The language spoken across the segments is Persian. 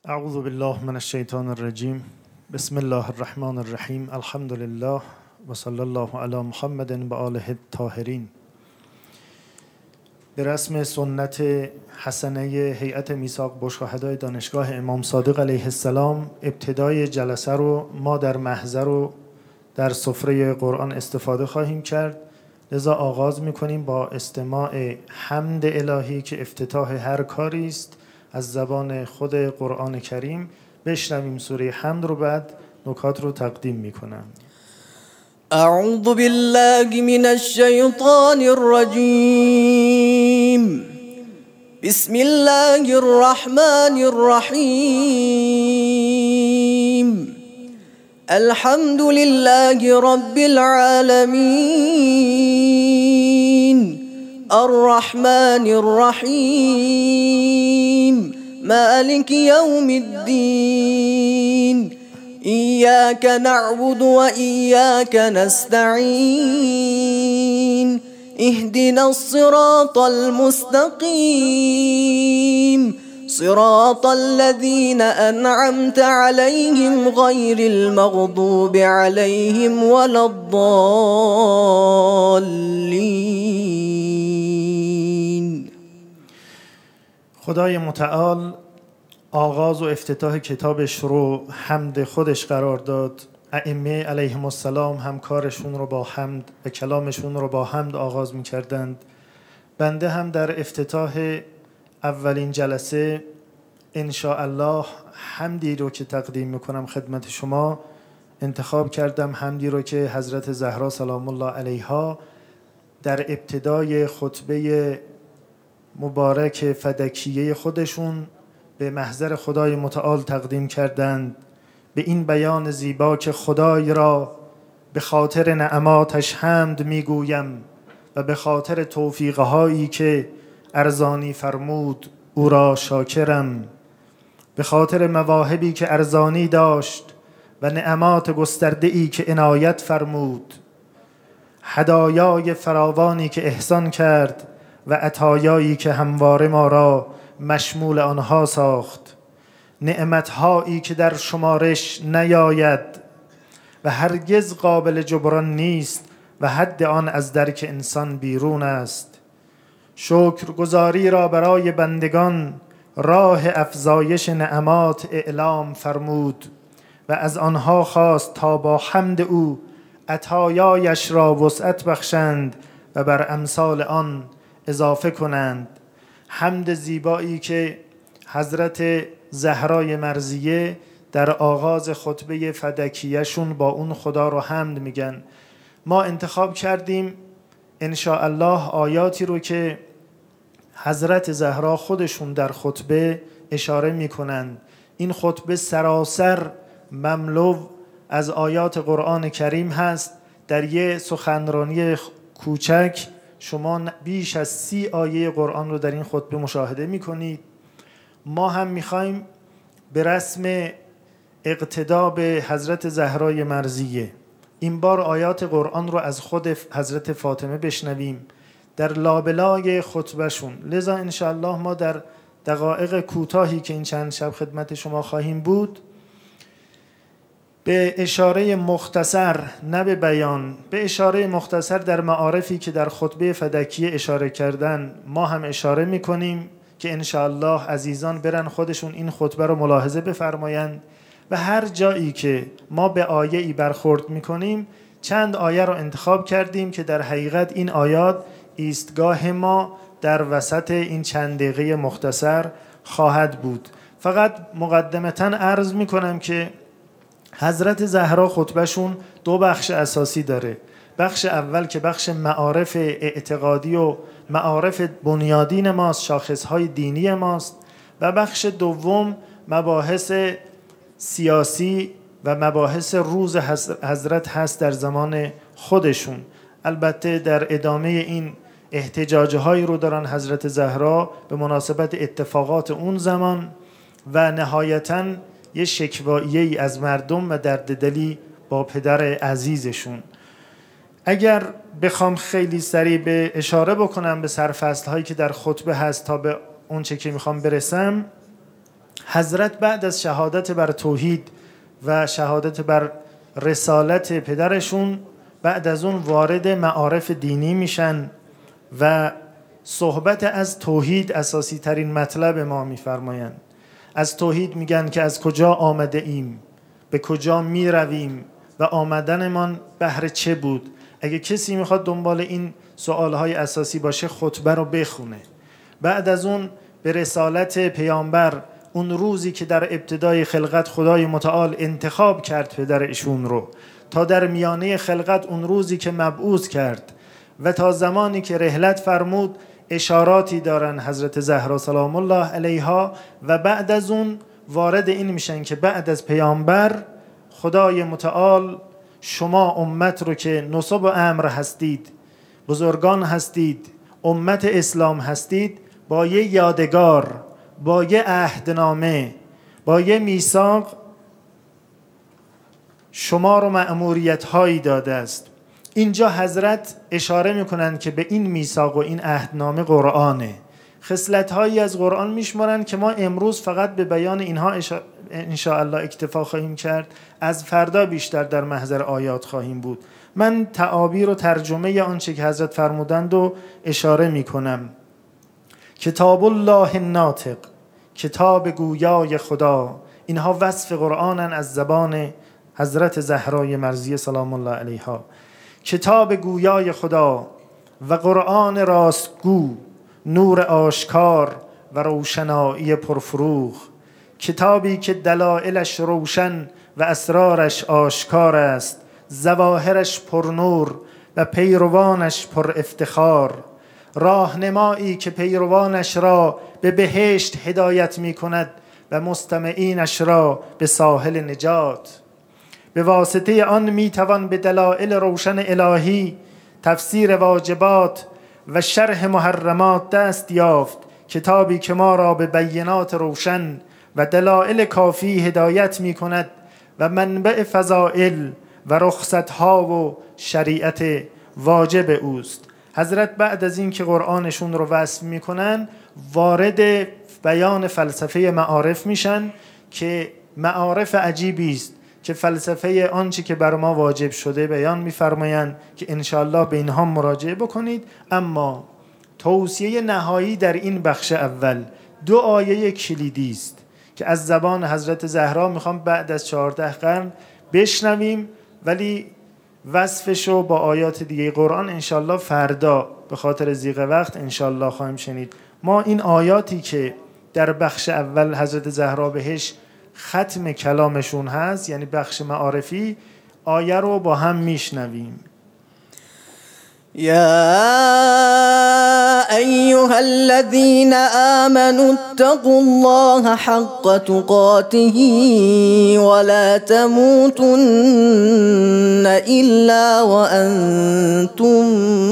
اعوذ بالله من الشیطان الرجیم. بسم الله الرحمن الرحیم. الحمد لله و صلی الله علی محمد و آله الطاهرین. به رسم سنت حسنه هیئت میثاق بشهدای دانشگاه امام صادق علیه السلام، ابتدای جلسه رو ما در محضر و در سفره قرآن استفاده خواهیم کرد. لذا آغاز میکنیم با استماع حمد الهی که افتتاح هر کاری است از زبان خود قرآن کریم. بشنویم سوره حمد رو، بعد نکات رو تقدیم میکنم. اعوذ بالله من الشیطان الرجیم. بسم الله الرحمن الرحیم. الحمد لله رب العالمين الرحمن الرحيم مالك يوم الدين إياك نعبد وإياك نستعين اهدنا الصراط المستقيم صراط الذين أنعمت عليهم غير المغضوب عليهم ولا الضالين. خدای متعال آغاز و افتتاح کتابش رو حمد خودش قرار داد. ائمه علیهم السلام هم کارشون رو با حمد و کلامشون رو با حمد آغاز می کردند. بنده هم در افتتاح اولین جلسه انشاءالله حمدی رو که تقدیم میکنم خدمت شما انتخاب کردم، حمدی رو که حضرت زهرا سلام الله علیها در ابتدای خطبه مبارک فدکیه خودشون به محضر خدای متعال تقدیم کردند. به این بیان زیبا که خدای را به خاطر نعماتش حمد میگویم و به خاطر توفیقهایی که ارزانی فرمود او را شاکرم. به خاطر مواهبی که ارزانی داشت و نعمات گسترده‌ای که عنایت فرمود، هدایای فراوانی که احسان کرد و عطایایی که همواره ما را مشمول آنها ساخت، نعمتهایی که در شمارش نیاید و هرگز قابل جبران نیست و حد آن از درک انسان بیرون است. شکرگزاری را برای بندگان راه افزایش نعمات اعلام فرمود و از آنها خواست تا با حمد او عطایایش را وسعت بخشند و بر امثال آن اضافه کنند. حمد زیبایی که حضرت زهرای مرضیه در آغاز خطبه فدکیه‌شون با اون خدا رو حمد میگن. ما انتخاب کردیم انشاءالله آیاتی رو که حضرت زهرا خودشون در خطبه اشاره میکنن. این خطبه سراسر مملو از آیات قرآن کریم هست. در یه سخنرانی کوچک شما بیش از 30 آیه قرآن رو در این خطبه مشاهده میکنید. ما هم میخوایم به رسم اقتدا به حضرت زهرای مرضیه این بار آیات قرآن رو از خود حضرت فاطمه بشنویم در لابلای خطبهشون. لذا انشاءالله ما در دقایق کوتاهی که این چند شب خدمت شما خواهیم بود به اشاره مختصر، نه به بیان، به اشاره مختصر در معارفی که در خطبه فدکیه اشاره کردن ما هم اشاره میکنیم که انشاءالله عزیزان برن خودشون این خطبه رو ملاحظه بفرمایند و هر جایی که ما به آیه‌ای برخورد میکنیم چند آیه رو انتخاب کردیم که در حقیقت این آیات ایستگاه ما در وسط این چند دقیقه مختصر خواهد بود. فقط مقدمتاً عرض میکنم که حضرت زهرا خطبهشون 2 بخش اساسی داره. بخش اول که بخش معارف اعتقادی و معارف بنیادین ماست، شاخصهای دینی ماست، و بخش دوم مباحث سیاسی و مباحث روز حضرت هست در زمان خودشون. البته در ادامه این احتجاجهایی رو دارن حضرت زهرا به مناسبت اتفاقات اون زمان و نهایتاً یه شکوایه‌ای از مردم و درددلی با پدر عزیزشون. اگر بخوام خیلی سریع به اشاره بکنم به سرفصل هایی که در خطبه هست تا به اون چه که میخوام برسم، حضرت بعد از شهادت بر توحید و شهادت بر رسالت پدرشون، بعد از اون وارد معارف دینی میشن و صحبت از توحید اساسی ترین مطلب ما میفرمایند. از توحید میگن که از کجا آمده ایم، به کجا میرویم و آمدنمان بهر چه بود. اگه کسی میخواد دنبال این سوالهای اساسی باشه خطبه رو بخونه. بعد از اون به رسالت پیامبر، اون روزی که در ابتدای خلقت خدای متعال انتخاب کرد پدر ایشون رو، تا در میانه خلقت اون روزی که مبعوث کرد و تا زمانی که رحلت فرمود، اشاراتی دارن حضرت زهرا سلام الله علیها. و بعد از اون وارد این میشن که بعد از پیامبر خدای متعال شما امت رو که نصب و امر هستید، بزرگان هستید، امت اسلام هستید، با یه یادگار، با یه عهدنامه، با یه میثاق شما رو مأموریت هایی داده است. اینجا حضرت اشاره میکنند که به این میثاق و این عهدنامه قرآنه. خصلت هایی از قرآن میشمارند که ما امروز فقط به بیان اینها ان شاء الله اکتفا خواهیم کرد، از فردا بیشتر در محضر آیات خواهیم بود. من تعابیر و ترجمه آنچه که حضرت فرمودند و اشاره میکنم. کتاب الله الناطق، کتاب گویای خدا. اینها وصف قرآنن از زبان حضرت زهرای مرضیه سلام الله علیها. کتاب گویای خدا و قرآن راستگو، نور آشکار و روشنایی پرفروغ. کتابی که دلائلش روشن و اسرارش آشکار است، ظواهرش پرنور و پیروانش پر افتخار. راهنمایی که پیروانش را به بهشت هدایت می کند و مستمعینش را به ساحل نجات. به واسطه آن می توان به دلائل روشن الهی، تفسیر واجبات و شرح محرمات دست یافت. کتابی که ما را به بینات روشن و دلائل کافی هدایت می کند و منبع فضائل و رخصتها و شریعت واجب اوست. حضرت بعد از این که قرآنشون رو وصف می کنن، وارد بیان فلسفه معارف میشن که معارف عجیبی است که فلسفه آنچه که بر ما واجب شده بیان می‌فرمایند که انشاءالله به اینها مراجعه بکنید. اما توصیه نهایی در این بخش اول 2 آیه کلیدی است که از زبان حضرت زهرا میخوام بعد از 14 قرن بشنویم، ولی وصفشو با آیات دیگه قرآن انشاءالله فردا به خاطر ضیق وقت انشاءالله خواهیم شنید. ما این آیاتی که در بخش اول حضرت زهرا بهش ختم کلامشون هست، یعنی بخش معارفی، آیه رو با هم میشنویم. يا أيها الذين آمنوا اتقوا الله حق تقاته ولا تموتن إلا وأنتم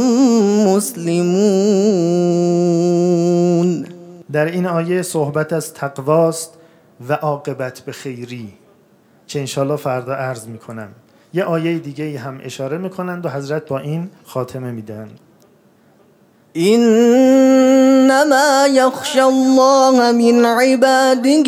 مسلمون. در این آیه صحبت از تقواست و عاقبت به خیری که انشالله فردا عرض میکنم. یه آیه دیگه هم اشاره میکنند و حضرت با این خاتمه میدن. انما یخشی الله من عباده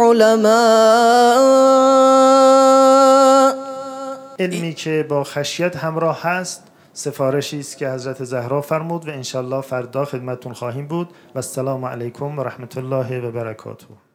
العلماء. علمی که با خشیت همراه هست سفارشی است که حضرت زهرا فرمود و انشالله فردا خدمتتون خواهیم بود. و السلام علیکم و رحمت الله و برکاته.